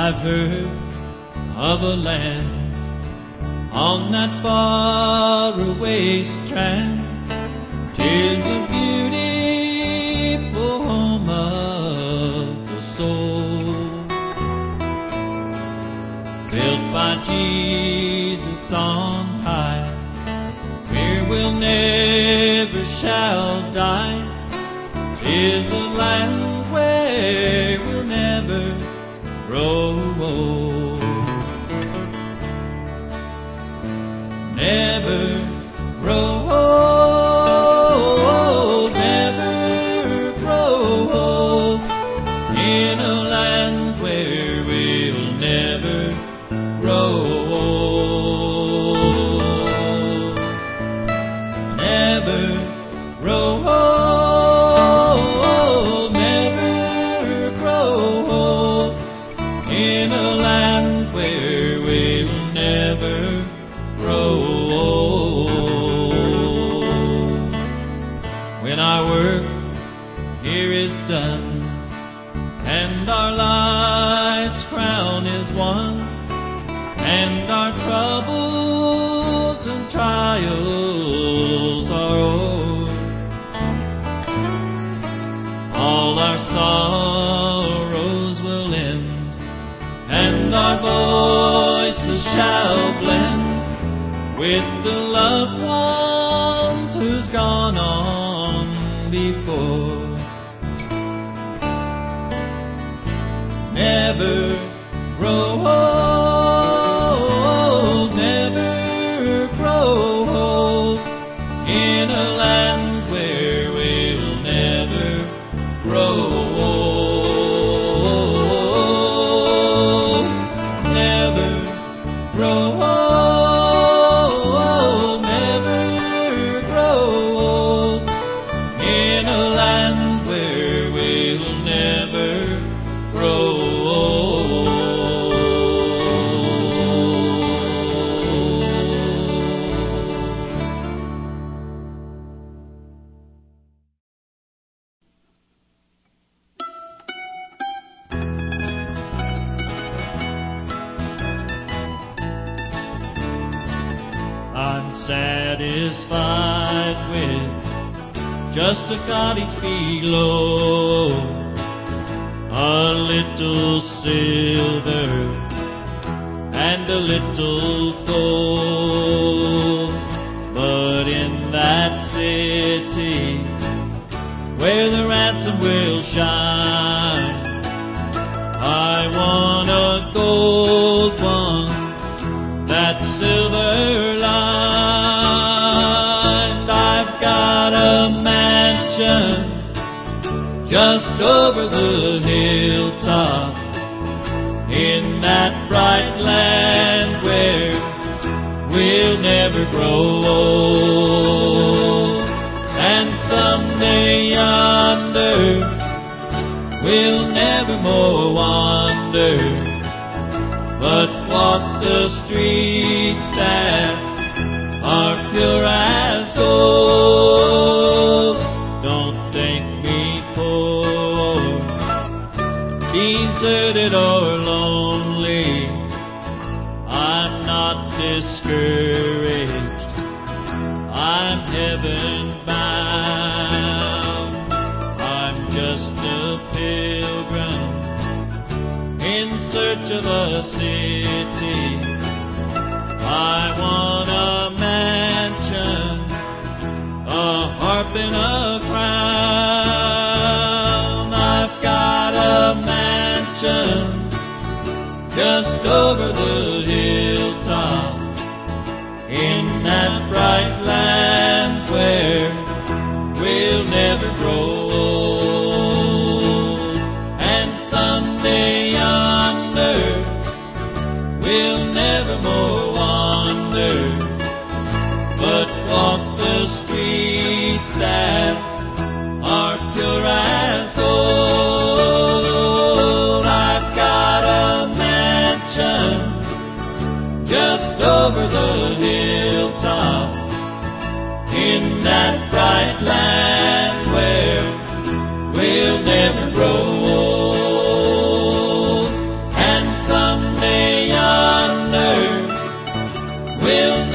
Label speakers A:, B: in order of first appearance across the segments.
A: I've heard of a land on that faraway strand. 'Tis a beautiful home of the soul, built by Jesus on high, where we'll never shall die. 'Tis a land where we'll never grow old, never grow old, never grow old, in a land where we'll never grow old, never grow old, never grow old, in a land where we'll never grow old. When our work here is done and our life's crown is won, and our troubles and trials are o'er, all our sorrows will end, and our voices shall blend with the loved ones who's gone on before. Never grow old, never grow old, in a land where we'll never grow old, never grow old, never grow old, in a land where we'll never grow old. I'm satisfied with just a cottage below, a little silver and a little gold. But in that city where the ransom will shine, I want a gold one, that silver lined. I've got a mansion just over the hilltop, in that bright land where we'll never grow old. And someday yonder we'll never more wander, but walk the streets that are pure as gold. Don't think me poor, deserted or lonely. I'm not discouraged, I'm heaven bound. I'm just a pilgrim in search of a city. I want a mansion, a harp and a crown. I've got a mansion just over the hilltop, in that bright land where we'll never grow old. And someday yonder we'll never more wander, but walk the streets that are pure as gold. I've got a mansion just over the hilltop, in that bright land where we'll never grow old. And some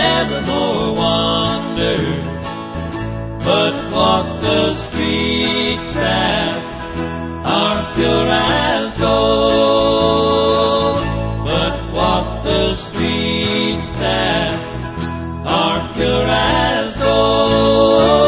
A: never more wander, but walk the streets that are pure as gold. But walk the streets that are pure as gold.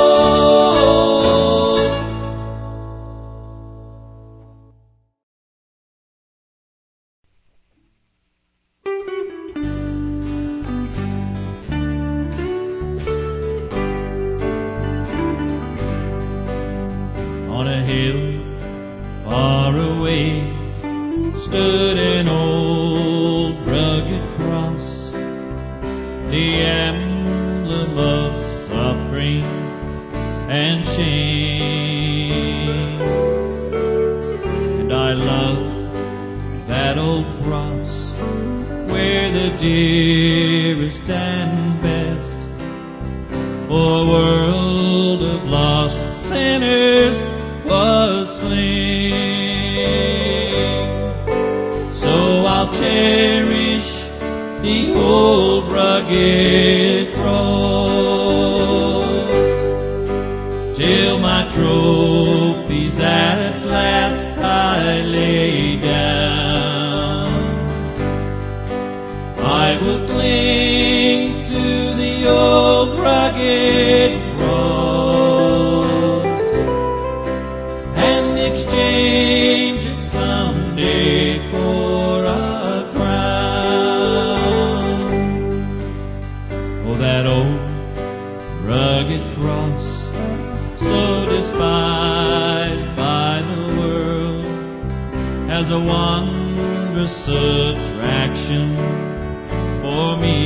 A: On a hill far away stood an old rugged cross, the emblem of suffering and shame. And I love that old cross, where the dearest and best for a world of lost sinners was slain. So I'll cherish the old rugged cross till my trophies at last I lay down. I will cling to the old rugged cross and exchange it someday for a crown. Oh, that old rugged cross, so despised by the world, has a wondrous attraction for me.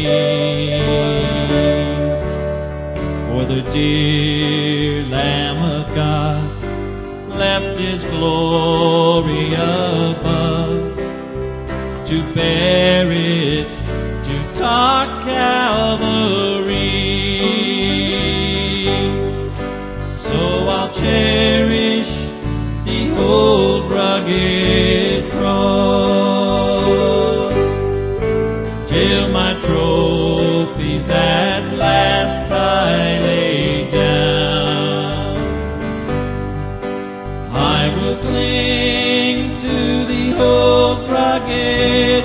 A: For the dear Lamb of God left His glory above to bear it to dark Calvary. So I'll cherish the old rugged cross till my trophies at last I lay down. I will cling to the old rugged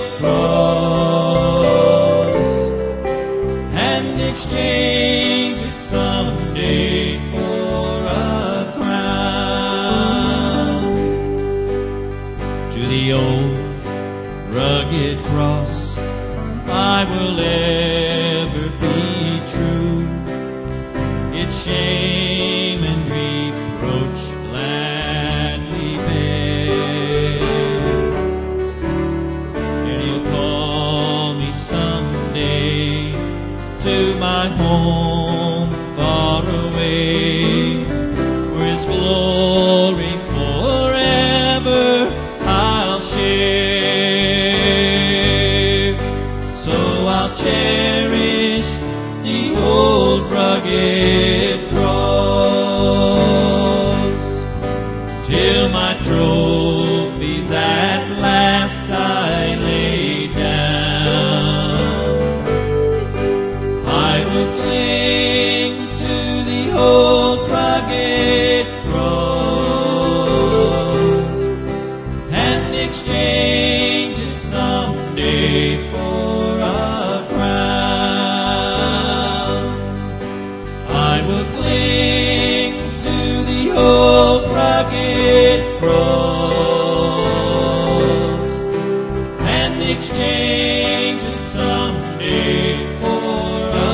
A: cross and exchange it someday for a crown. To the old rugged cross I will ever be true. Its shame and reproach gladly bear. And He'll call me someday to my home far away, where His glory forever I'll share. So I'll cherish the old rugged cross till my trophies at last I lay down. I will cling to the old rugged cross and exchange it someday for a crown. I will cling to the old rugged cross and exchange it someday for a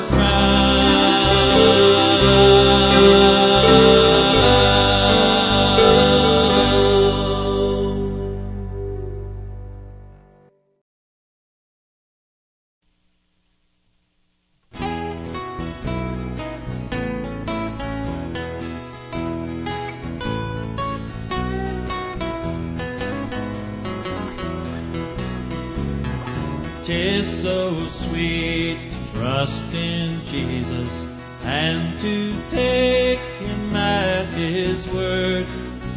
A: "'Tis so sweet to trust in Jesus and to take Him at His word,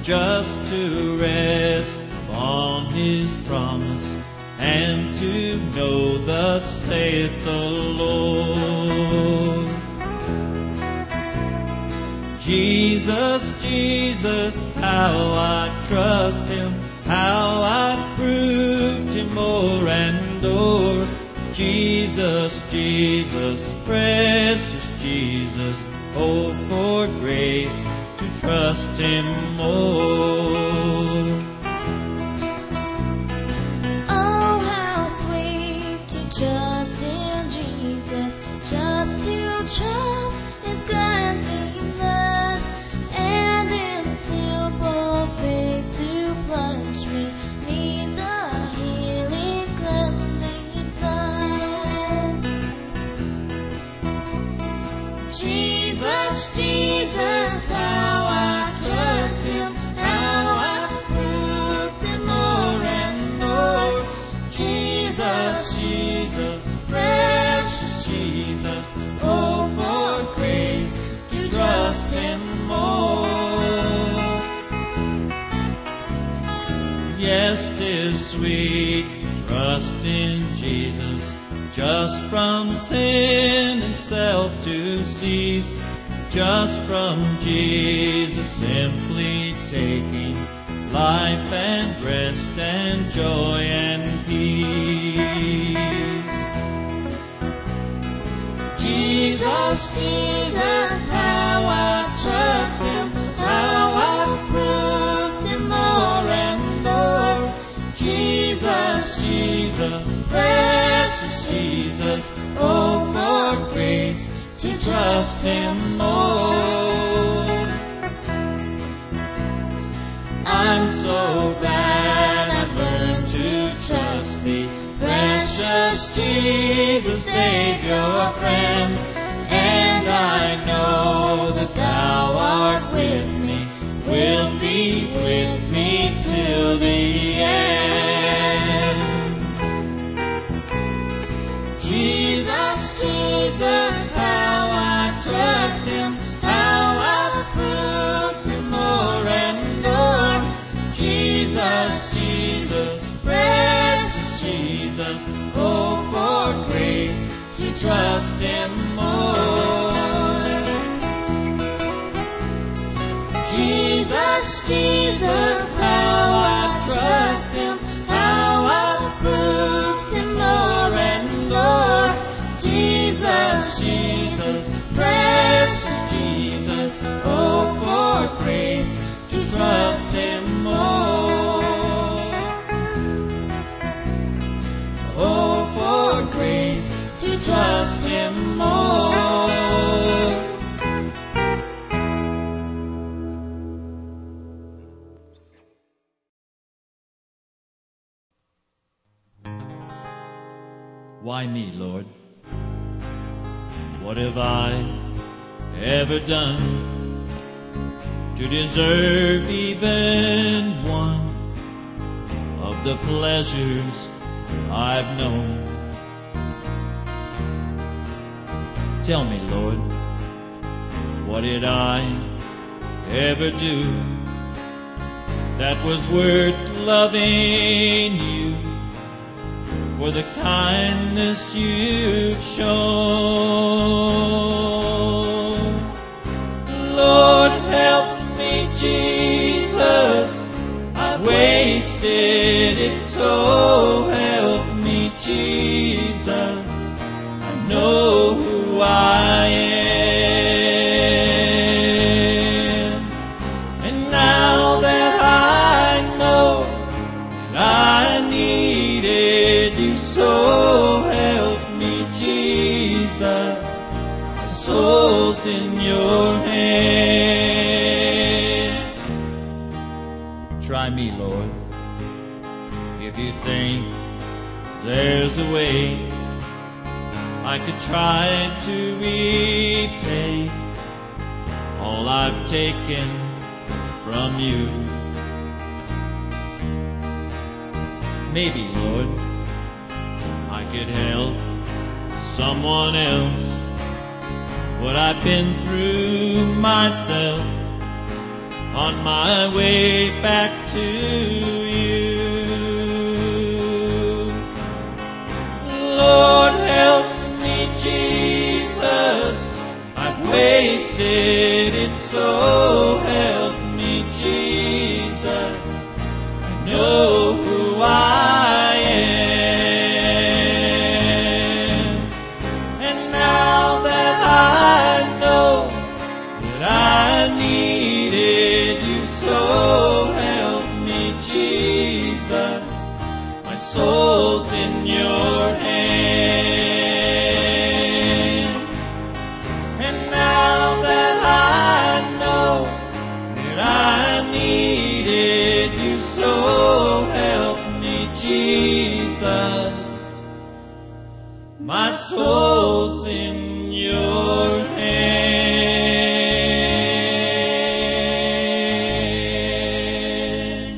A: just to rest upon His promise and to know thus saith the Lord. Jesus, Jesus, how I trust Him, how I proved Him o'er and o'er. Jesus, Jesus, precious Jesus, oh, for grace to trust Him more.
B: Oh, how sweet to trust in Jesus, just to trust His cleansing love, and in simple faith to plunge me neath the healing cleansing flood. Jesus, Jesus, how I trust Him, how I proved Him o'er and o'er. Jesus, Jesus, precious Jesus, oh, for grace to trust Him more.
A: Yes, 'tis sweet to trust in Jesus, just from sin and self to cease, just from Jesus simply taking life and rest and joy and peace.
B: Jesus, Jesus, how I trust Him, how I proved Him o'er and o'er. Jesus, Jesus, precious Jesus, oh, for grace to trust Him more. I'm so glad I've learned to trust Thee, precious Jesus, Savior, friend. And I know that Thou art with me, will be with me till the end. Jesus, Jesus, how I trust Him, how I proved Him o'er and o'er. Jesus, Jesus, precious Jesus, oh, for grace to trust Him more. Jesus, Jesus, how I trust Him, how I proved Him o'er and o'er. Jesus, Jesus, precious Jesus, oh, for grace to trust Him more. Oh, for grace to trust Him more.
A: Why me, Lord? What have I ever done to deserve even one of the pleasures I've known? Tell me, Lord, what did I ever do that was worth loving You for the kindness You've shown? Lord, help me, Jesus, I've wasted it so. Help me, Jesus, I know who I am. And now that I know that I needed You so, help me, Jesus, my soul's in Your hand. Try me, Lord, if You think there's a way I could try to repay all I've taken from You. Maybe, Lord, I could help someone else what I've been through myself on my way back to You. Lord, help me, Jesus. I've wasted it, so help me, Jesus. I know who I am. And now that I know that I needed you, so help me, Jesus. My soul's in your hands. And now that I know that I needed you, so help me, Jesus. My soul's in your hand.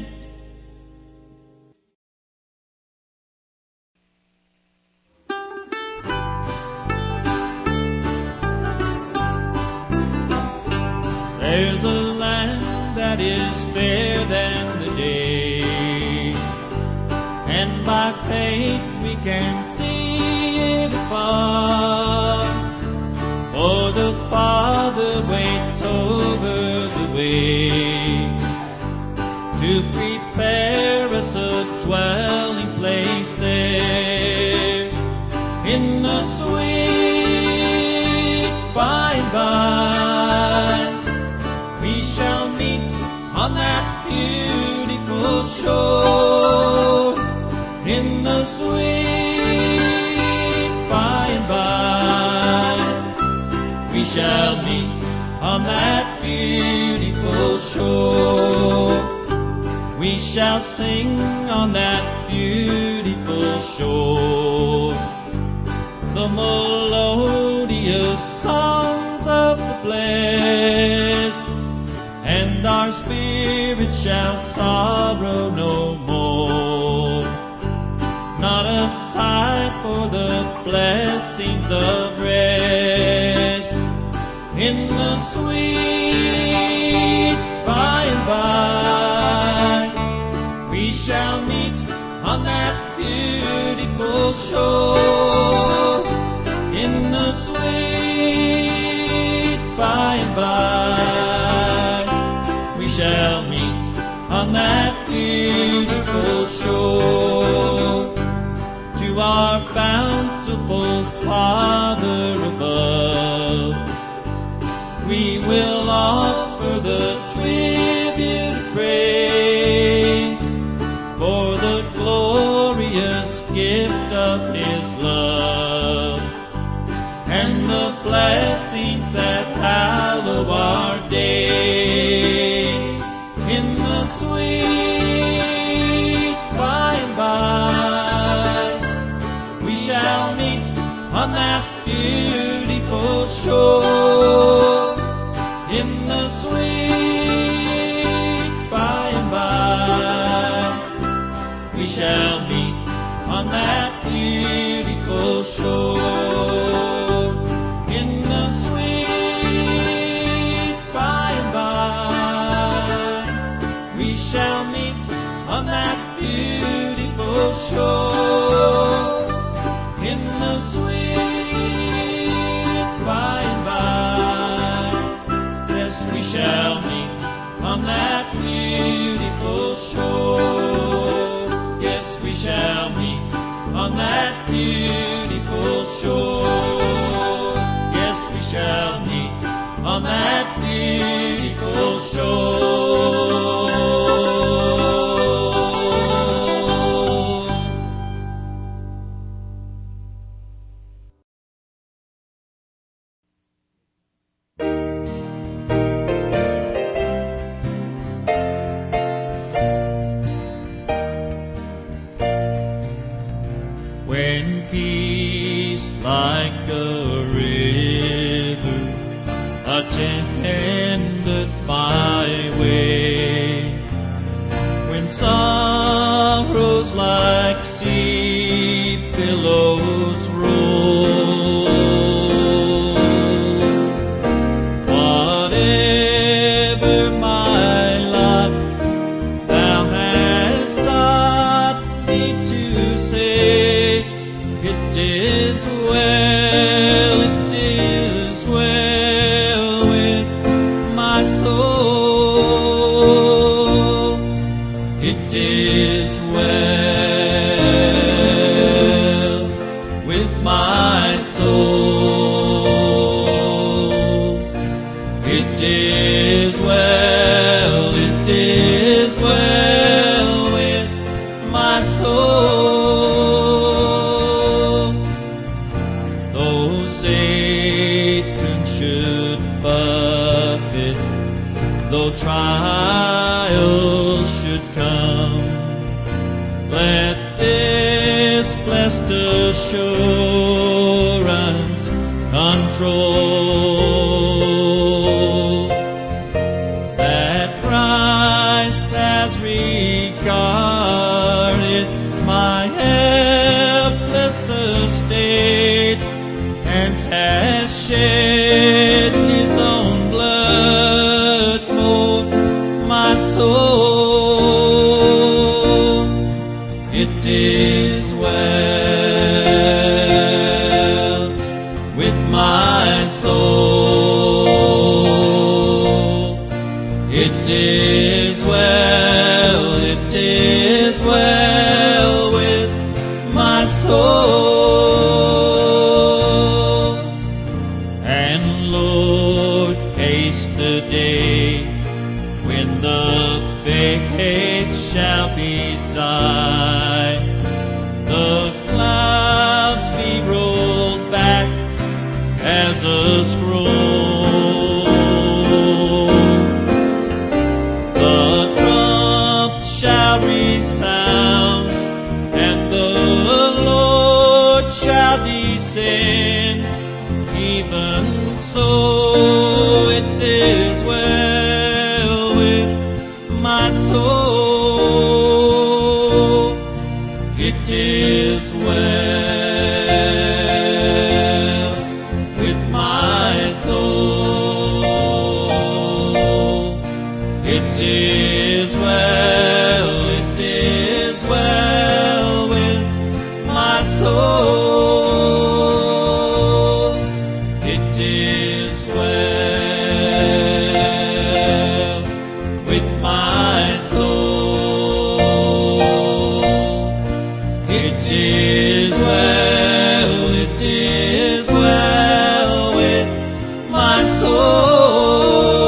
A: There's a land that is fairer than the day, and by faith we can see it afar. For the Father waits over the way to prepare us a dwelling place there in the sweet by and by. We shall meet on that beautiful shore in the sweet by and by. We shall meet on that beautiful shore. We shall sing on that beautiful shore the melodious songs of the blessed, and our spirit shall sorrow no more. Not a sigh for the blessings of rest in the sweet by and by. We shall meet on that beautiful shore in the sweet by and by. We shall meet on that beautiful shore. To our bountiful Father above, we will offer the tribute of praise for the glorious gift of His love and the blessings that hallow our days in the sweet by and by. We shall meet on that beautiful shore in the sweet by and by. We shall meet on that beautiful shore in the sweet by and by. We shall meet on that beautiful shore in the sweet by and by. Yes, we shall meet on that beautiful shore. Yes, we shall meet on that beautiful shore. Yes, we shall meet on that beautiful shore. When peace like a river attended my way, when sorrows like sea billows roll, whatever my lot, Thou hast taught me to say, it is It is well with my soul. Though Satan should buffet, though trials should come, let this blessed assurance control, that Christ has regarded my helpless estate and has shed His own blood for my soul. It is well with my soul. It is well with my soul. And Lord, haste the day when the faith shall be sight, the clouds be rolled back as a scroll, the trump shall resound, and the Lord shall descend. Even so, it is well with my soul. It is well with my soul. It is well with my soul. It is well with my soul. It is well with my soul.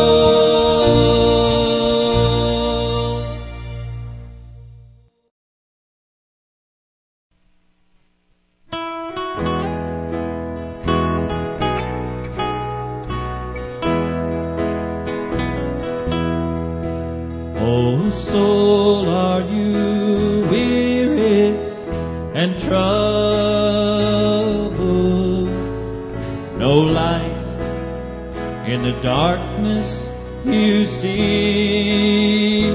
A: Oh, soul, are you weary and troubled? No light in the darkness you see.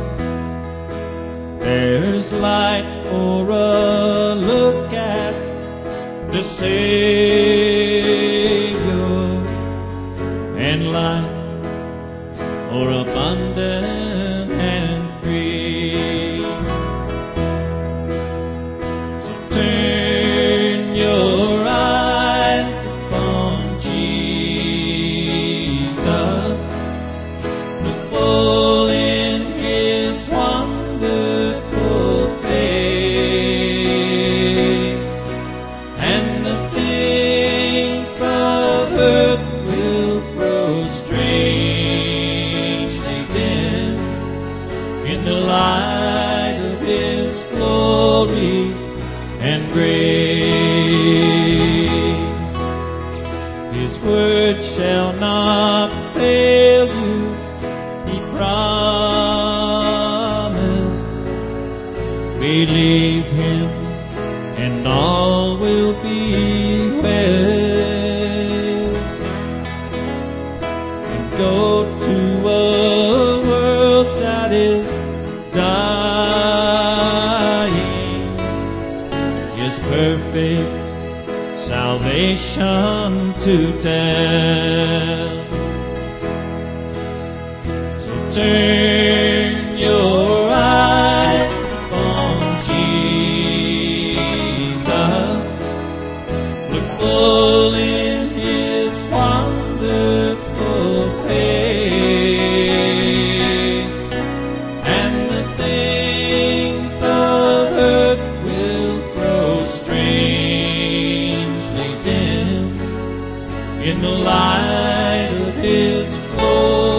A: There's light for a look at the Savior, and life more abundant and free. So turn your eyes upon Jesus, look full in His wonderful face, and the things of earth will grow strangely dim in the light of His glory and grace. His word shall not fail you, He promised. Believe Him and all will be well. And go to a world that is dying, His perfect salvation to tell. So turn your eyes upon Jesus, look full in His wonderful face, and the things of earth will grow strangely dim in the light of His glory.